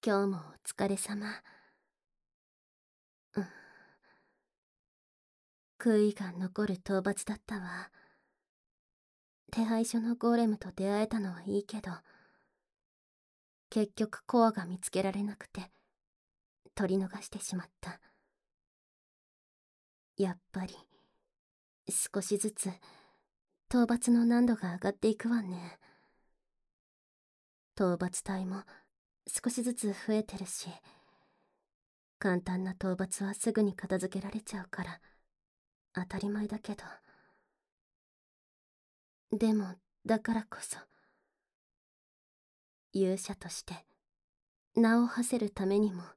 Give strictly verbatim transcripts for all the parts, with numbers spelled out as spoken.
今日もお疲れ様。うん。悔いが残る討伐だったわ。手配所のゴーレムと出会えたのはいいけど、結局コアが見つけられなくて、取り逃してしまった。やっぱり、少しずつ、討伐の難度が上がっていくわね。討伐隊も少しずつ増えてるし、簡単な討伐はすぐに片付けられちゃうから、当たり前だけど。でも、だからこそ、勇者として、名を馳せるためにも、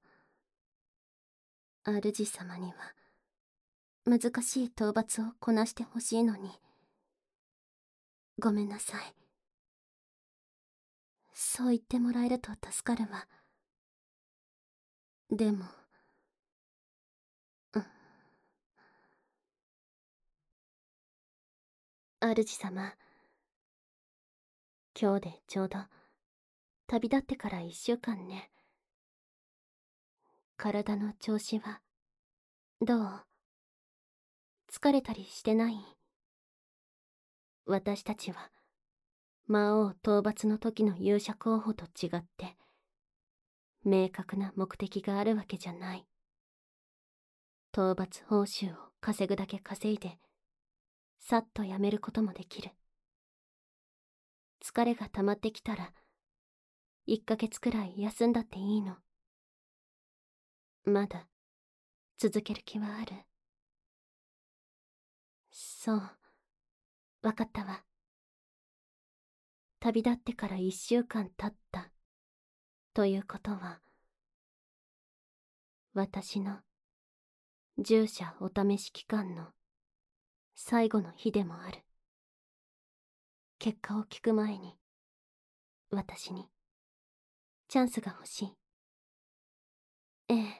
主様には、難しい討伐をこなしてほしいのに。ごめんなさい。そう言ってもらえると助かるわ。でも、うん。主様、今日でちょうど、旅立ってから一週間ね。体の調子は、どう？疲れたりしてない？私たちは、魔王討伐の時の勇者候補と違って、明確な目的があるわけじゃない。討伐報酬を稼ぐだけ稼いで、さっとやめることもできる。疲れが溜まってきたら、いっかげつくらい休んだっていいの。まだ、続ける気はある？そう、わかったわ。旅立ってからいっしゅうかん経った、ということは、私の、従者お試し期間の、最後の日でもある。結果を聞く前に、私に、チャンスが欲しい。ええ。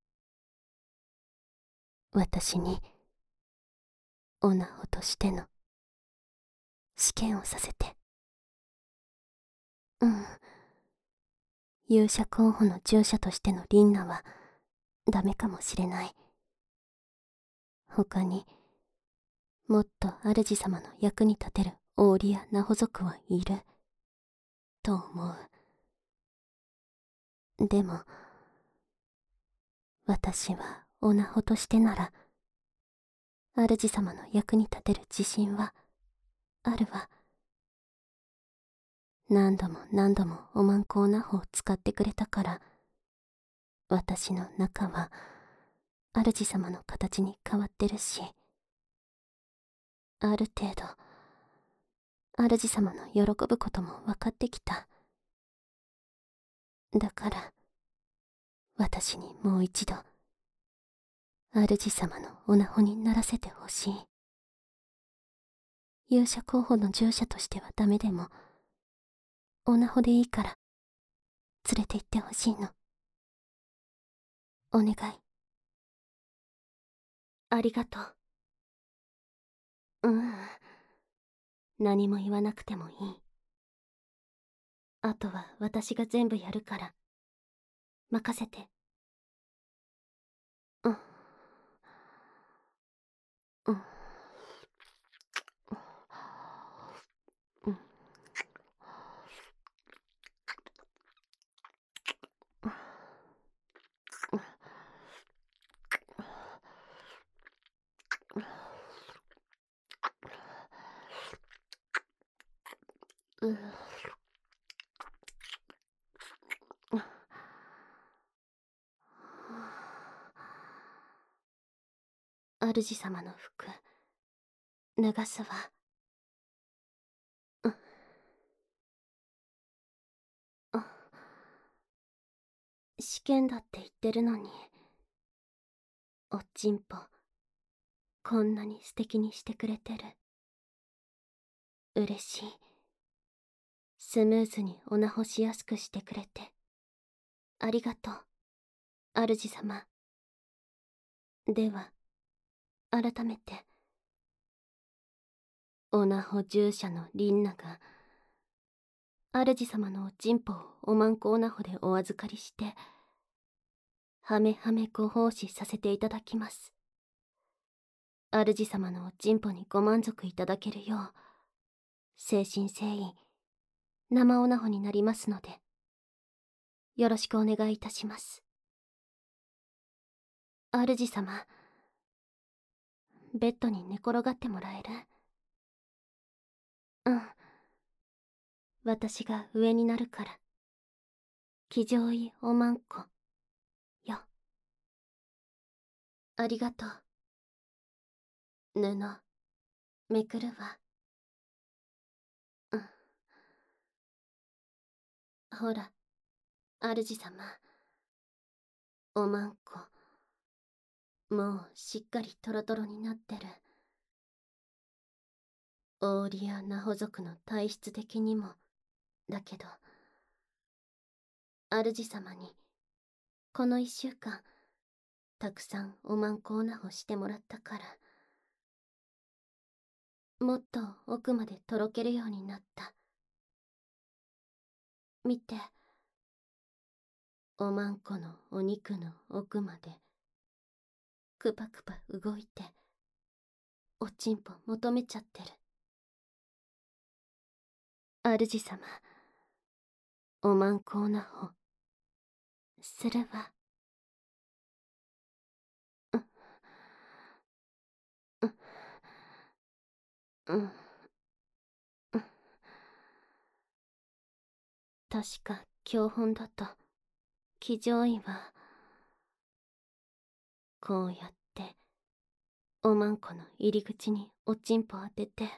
私に、女子としての、試験をさせて。うん。勇者候補の従者としてのリンナは、ダメかもしれない。他に、もっと主様の役に立てる王リやナホ族はいる、と思う。でも、私はオナホとしてなら、主様の役に立てる自信は、あるわ。何度も何度もおまんこオナホを使ってくれたから、私の中は、主様の形に変わってるし、ある程度、主様の喜ぶことも分かってきた。だから、私にもう一度、主様のオナホにならせてほしい。勇者候補の従者としてはダメでも、オナホでいいから、連れて行ってほしいの。お願い。ありがとう。うん。何も言わなくてもいい。あとは私が全部やるから、任せて。うん。うん。うん。うん。主様の服、脱がすわ。うん。あ、試験だって言ってるのに、おっちんぽ、こんなに素敵にしてくれてる。嬉しい。スムーズにおなほしやすくしてくれて、ありがとう、主様。では、改めて、オナホ従者のリンナが、 主様のおちんぽをおまんこおなほでお預かりして、はめはめご奉仕させていただきます。主様のおちんぽにご満足いただけるよう、誠心誠意、生おなほになりますので、よろしくお願いいたします。主様、ベッドに寝転がってもらえる？うん。私が上になるから。気上位おまんこ、よ。ありがとう。布、めくるわ。うん。ほら、主様。おまんこ。もうしっかりトロトロになってる。オーリアナホ族の体質的にも、だけど、主様に、この一週間、たくさんおまんこおなほしてもらったから、もっと奥までとろけるようになった。見て、おまんこのお肉の奥まで、くぱくぱ動いて、おちんぽ求めちゃってる。主様、おまんこおなほ、するわ。うん、うん、うん、うん。確か教本だと、騎乗位は、こうやって、おまんこの入り口におちんぽ当てて、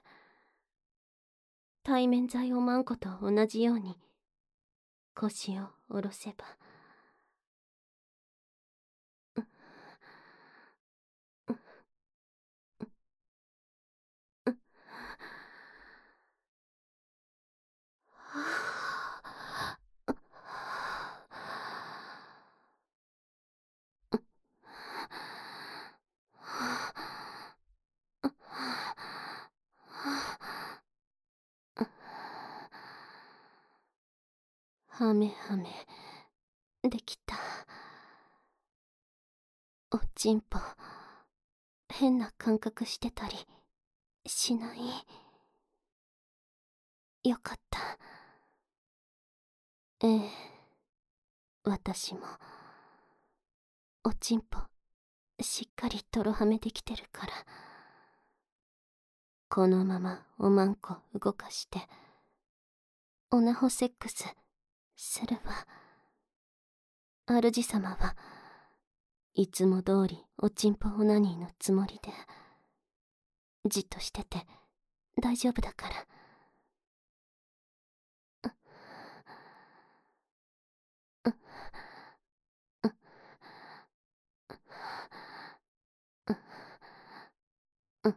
対面剤おまんこと同じように、腰を下ろせば、うん、うん、うん。はめはめできた。おちんぽ変な感覚してたりしない？よかった。ええ、私もおちんぽしっかりとろはめできてるから、このままおまんこ動かしておなほセックスするわ。主様はいつも通りおちんぽオナニーのつもりで、じっとしてて大丈夫だから。うん、うん、うん、うん、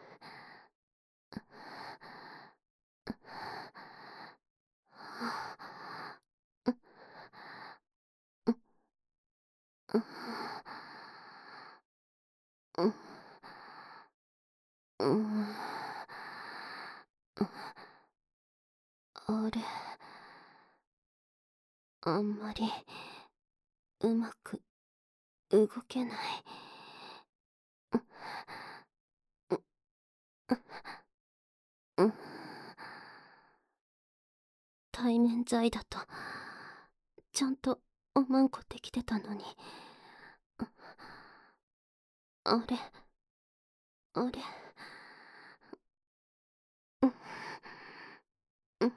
うん、うん、あれ、あんまりうまく動けない。うん、対面剤だとちゃんとおまんこできてたのに。あれあれ、うん、うん、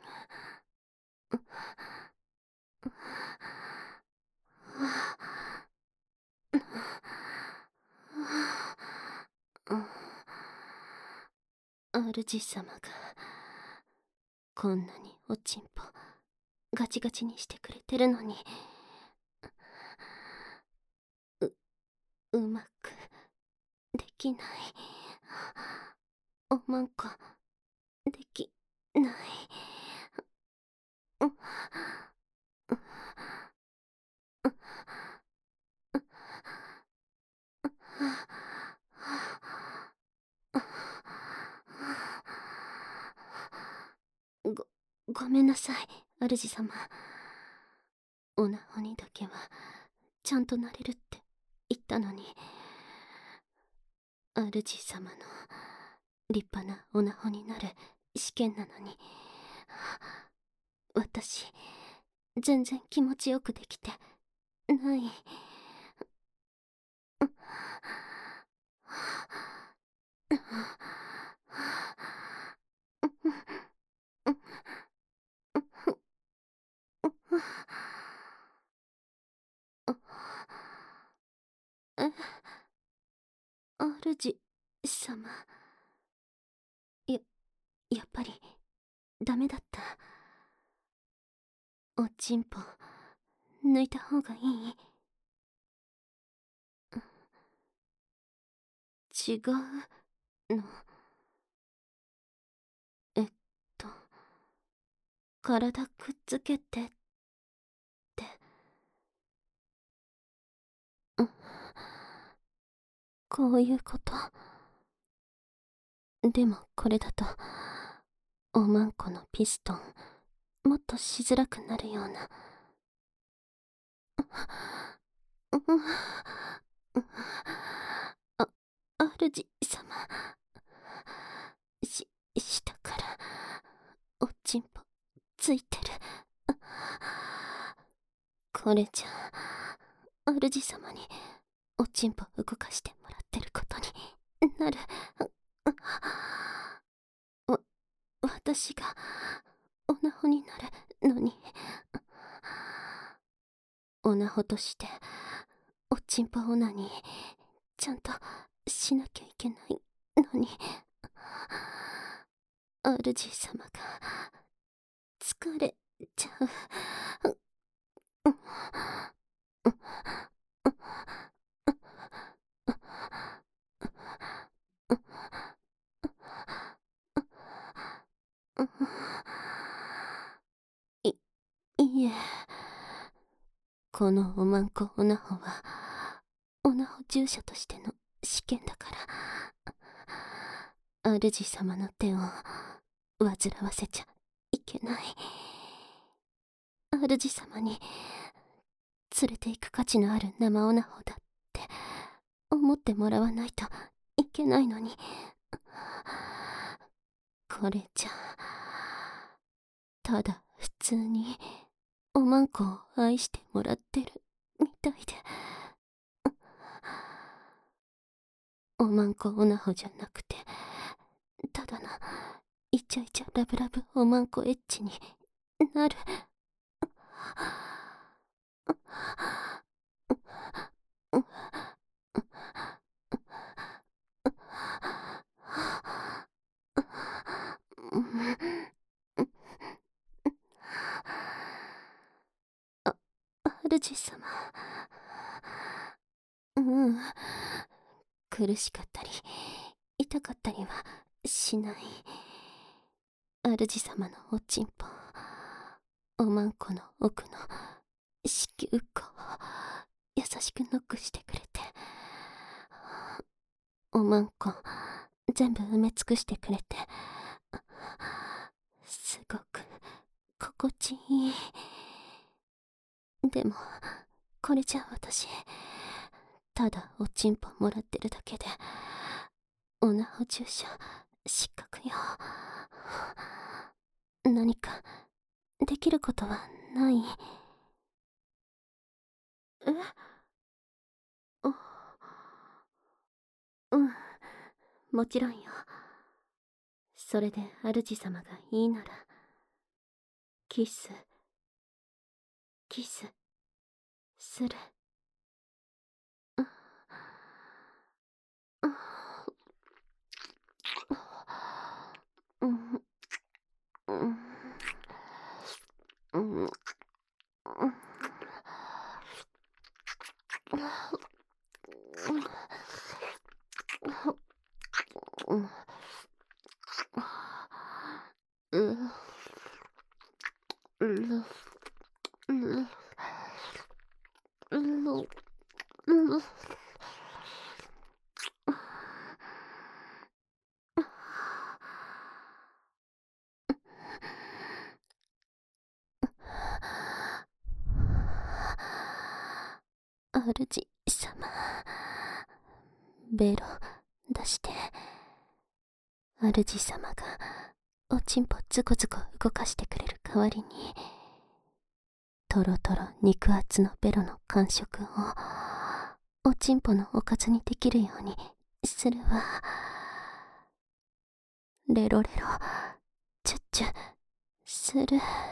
主様がこんなにおちんぽガチガチにしてくれてるのに、ううまくできない。おまんこできない。うん、ごごめんなさい、 主様、おなほにだけはちゃんとなれるって言ったのに、主様の立派なおなほになる試験なのに、私全然気持ちよくできてない。え、主様。や、やっぱりダメだった。おちんぽ抜いた方がいい？違うの？えっと体くっつけてって。うん、こういうこと。でもこれだとおまんこのピストンもっとしづらくなるような。あ、主様。し、下からおちんぽついてる。これじゃ主様におちんぽ動かしてもらってることになる。わ、私がおなほになるのに、おなほとしておちんぽオナにちゃんとしなきゃいけないのに、主様が疲れちゃう。い、いえ、このおまんこおなほはおなほ従者としての試験だから、主様の手を煩わせちゃいけない。主様に連れて行く価値のある生おなほだって思ってもらわないといけないのに、これじゃただ普通におまんこを愛してもらってるみたいで、おまんこおなほじゃなくてただのイチャイチャラブラブおまんこエッチになる。あ、主様。うん、苦しかったり痛かったりはしない。主様のおちんぽ、おまんこの奥の子宮口優しくノックしてくれて、おまんこ全部埋め尽くしてくれて、すごく心地いい。でもこれじゃ私ただおちんぽもらってるだけでおなほ注射失格よ。何かできることはない？え？あ、うん、もちろんよ。それで主様がいいならキスキスする。うんうんうんうん主様、ベロ出して。主様がおちんぽズコズコ動かしてくれる代わりに、とろとろ肉厚のベロの感触をおちんぽのおかずにできるようにするわ。レロレロチュッチュする。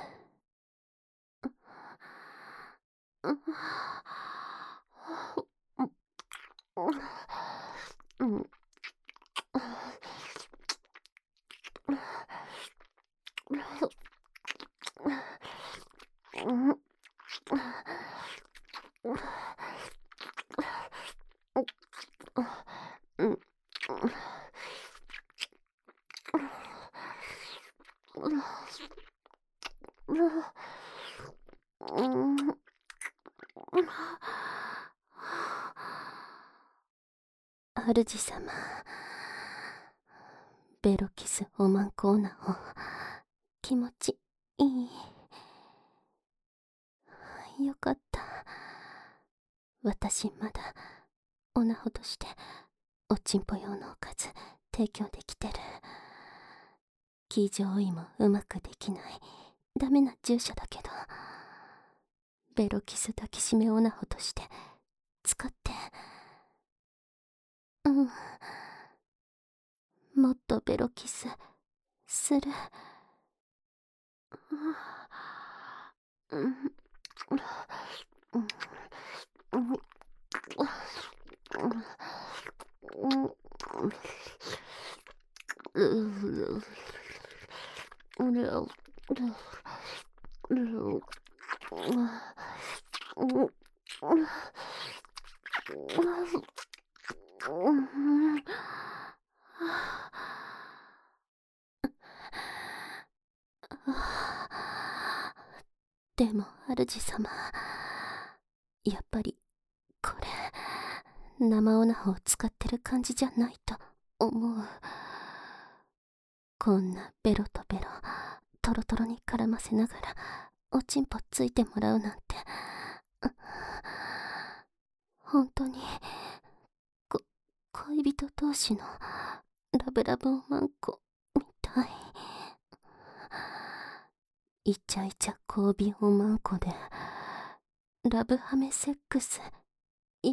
主様、ベロキスおまんこオナホ、気持ちいい。よかった。私まだオナホとしておちんぽ用のおかず提供できてる。騎乗位もうまくできないダメな従者だけど、ベロキス抱きしめオナホとして使って。うん、もっとベロキスする。うん、でも主様、やっぱりこれ生オナホを使ってる感じじゃないと思う。こんなベロとベロトロトロに絡ませながらおちんぽついてもらうなんて、本当にこ恋人同士のラブラブおまんこみたい。イチャイチャ交尾おまんこでラブハメセックスよ。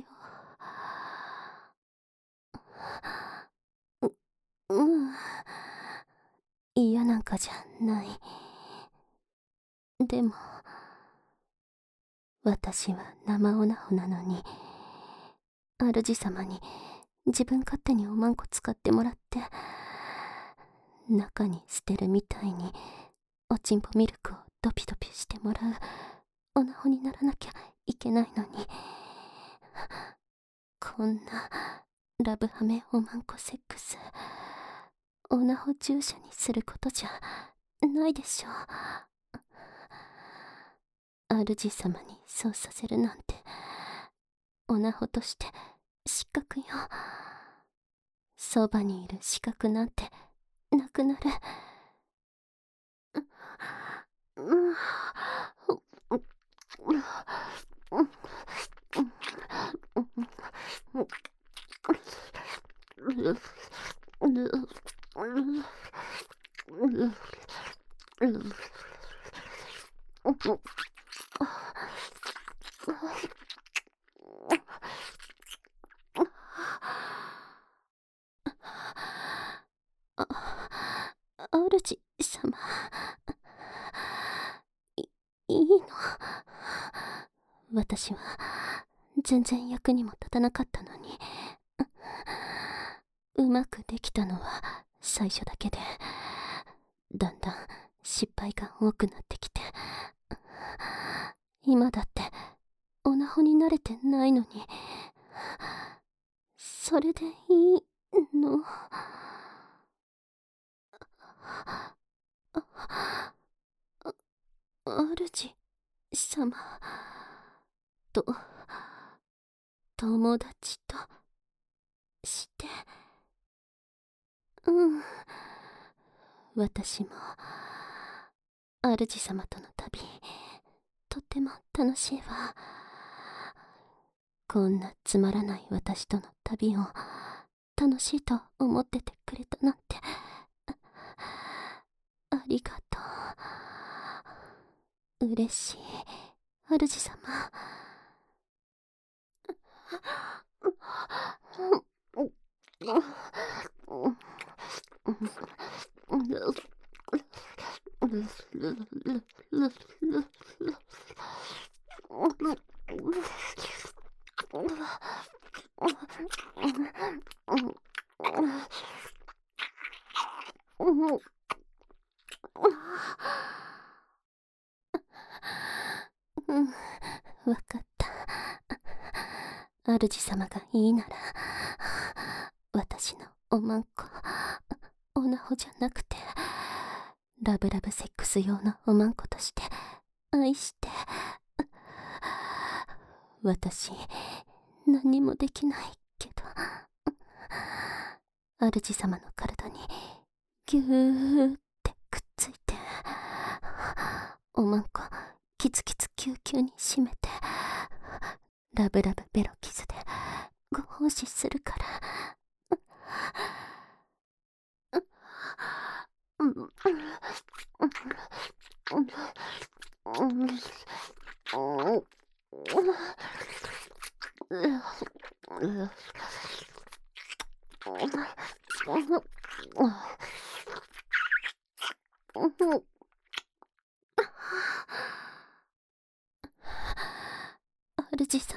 う、うん。嫌なんかじゃない。でも、私は生オナホなのに、主様に自分勝手におまんこ使ってもらって、中に捨てるみたいにおちんぽミルクをドピドピしてもらうオナホにならなきゃいけないのに、こんなラブハメおまんこセックスオナホ従者にすることじゃないでしょう。主様にそうさせるなんてオナホとして失格よ。そばにいる資格なんてなくなる。主様、い、いいの？私は全然役にも立たなかったのに、うまくできたのは最初だけで、だんだん失敗が多くなってきて、今だってオナホに慣れてないのに、それでいいの？主様と友達として。うん、私も主様との旅とっても楽しいわ。 こんなつまらない私との旅を楽しいと思っててくれたなんて、ありがとう。嬉しい、主様。うん、わかった。主様がいいなら、私のおまんこ、おなほじゃなくて、ラブラブセックス用のおまんことして愛して。私、何もできないけど、主様の体にぎゅーってくっついて、おまんこキツキツキューキューに締めて、ラブラブベロキスでご奉仕するから。主様、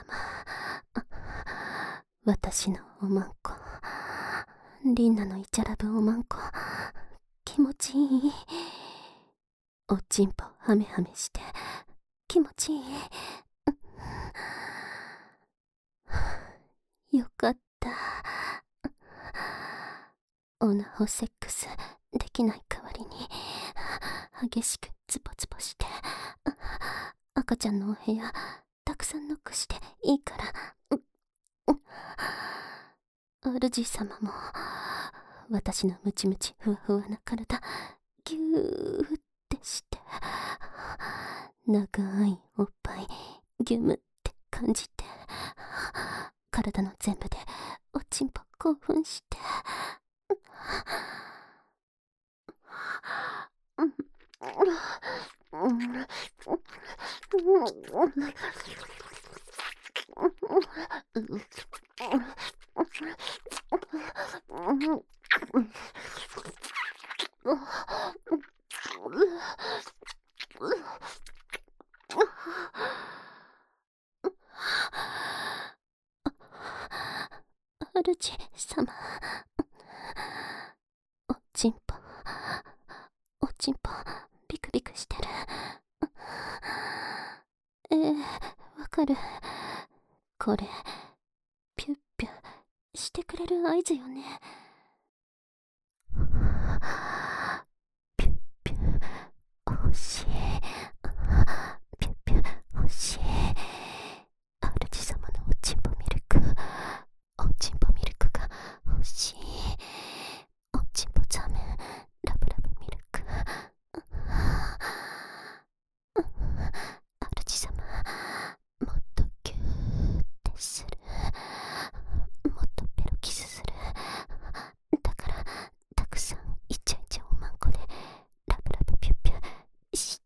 私のおまんこ、リンナのイチャラブおまんこ、気持ちいい。おちんぽハメハメして気持ちいい。よかった。オナホセックスできない代わりに激しくズボズボして、赤ちゃんのお部屋たくさんノックしていいから。主様も私のムチムチふわふわな体ギューってして、長いおっぱいギュムって感じて、体の全部でおちんぽ興奮して。主様、おちんぽおちんぽビクビクしてる。えー、わかる。これピュッピュしてくれる合図よね。ピュッピュ欲しい。ピュッピュ欲しい。主様のおちんぽミルク、おちんぽミルクが欲しい。おちんぽザムラブラブミルク。主様、もっとギューってする。もっとベロキスする。だからたくさんイチャイチャおまんこでラブラブピュッピュして。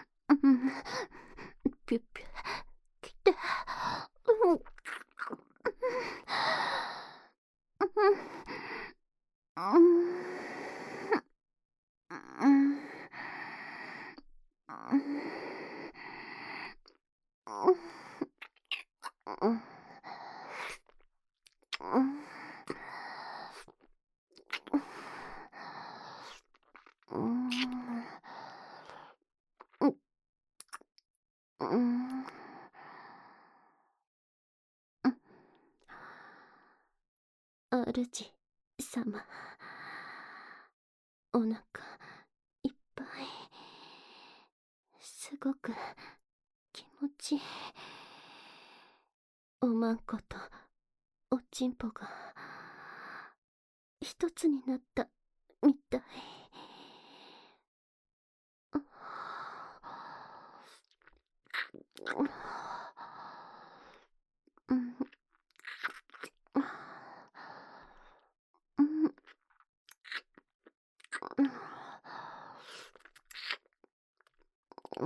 ピュッピュ来て。 主様、お腹いっぱい、すごく気持ちいい。おまんことおちんぽが一つになったみたい。うん、うん、うん、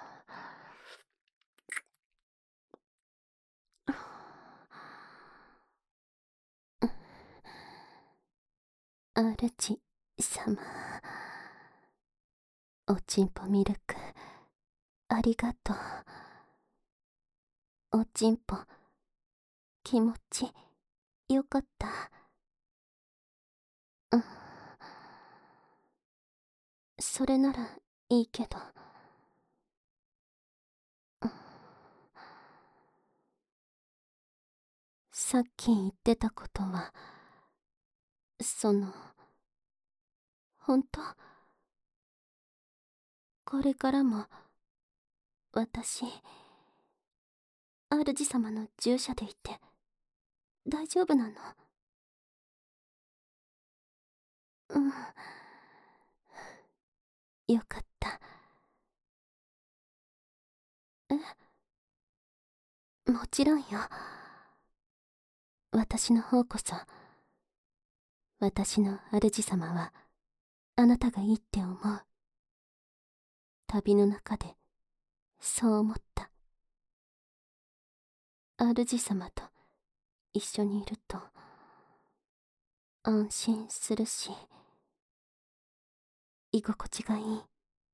主様、おちんぽミルクありがとう。おちんぽ気持ちよかった。うん、それならいいけど、うん、さっき言ってたことはその本当？これからも私主様の従者でいて大丈夫なの？うん、よかった。え、もちろんよ。私の方こそ、私の主様はあなたがいいって思う。旅の中でそう思った。主様と一緒にいると安心するし、居心地がいい。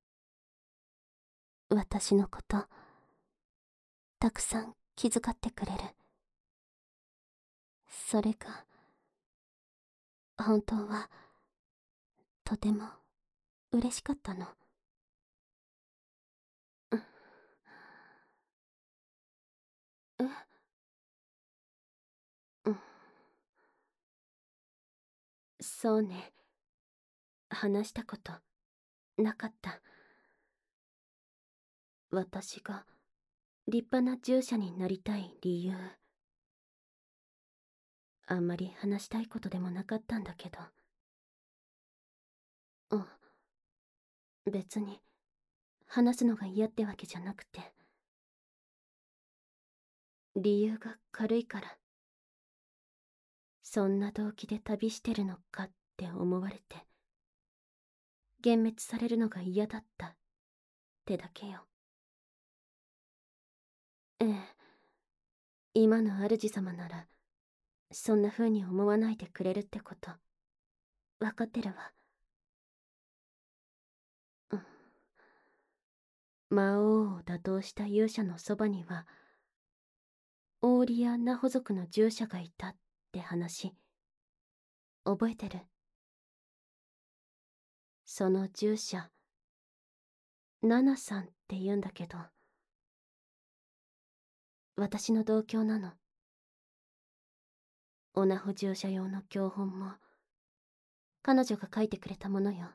私のことたくさん気遣ってくれる。それが本当はとても嬉しかったの。うん、え、うん、そうね。話したことなかった。私が立派な従者になりたい理由、あんまり話したいことでもなかったんだけど。うん、別に話すのが嫌ってわけじゃなくて、理由が軽いから。そんな動機で旅してるのかって思われて幻滅されるのが嫌だったってだけよ。ええ、今の主様ならそんな風に思わないでくれるってこと分かってるわ。うん、魔王を打倒した勇者のそばにはオーリア・ナホ族の従者がいたって話覚えてる？その従者ナナさんって言うんだけど、私の同郷なの。オナホ従者用の教本も彼女が書いてくれたものよ。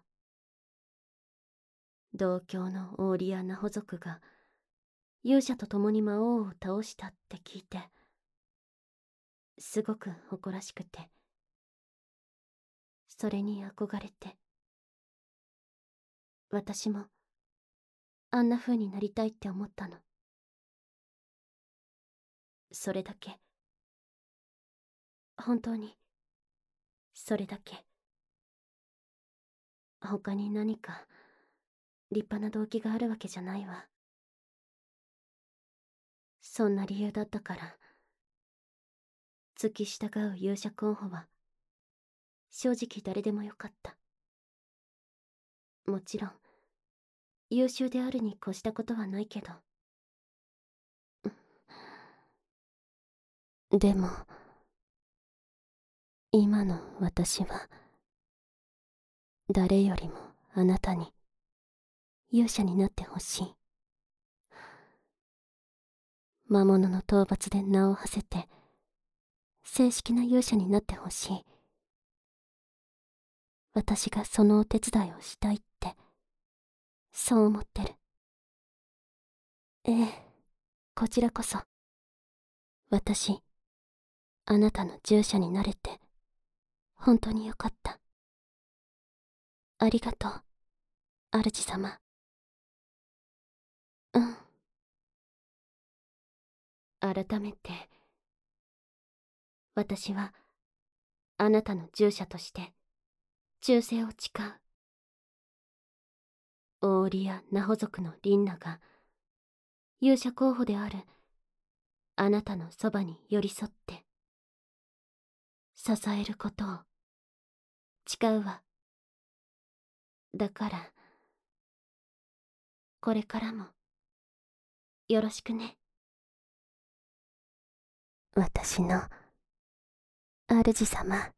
同郷のオーリア・ナホ族が勇者と共に魔王を倒したって聞いてすごく誇らしくて、それに憧れて、私もあんな風になりたいって思ったの。それだけ。本当にそれだけ。他に何か立派な動機があるわけじゃないわ。そんな理由だったから付き従う勇者候補は正直誰でもよかった。もちろん優秀であるに越したことはないけど。でも今の私は誰よりもあなたに勇者になってほしい。魔物の討伐で名を馳せて正式な勇者になってほしい。私がそのお手伝いをしたいって、そう思ってる。ええ、こちらこそ。私、あなたの従者になれて、本当によかった。ありがとう、主様。うん。改めて、私は、あなたの従者として、忠誠を誓う。オーリやナホ族のリンナが、勇者候補である、あなたのそばに寄り添って、支えることを、誓うわ。だから、これからも、よろしくね。私の、主様。